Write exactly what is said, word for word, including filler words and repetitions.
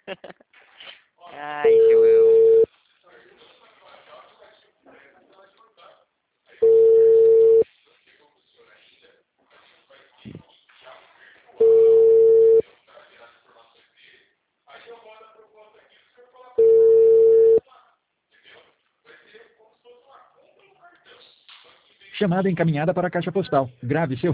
Ai, João. Chamada encaminhada para a caixa postal. Grave seu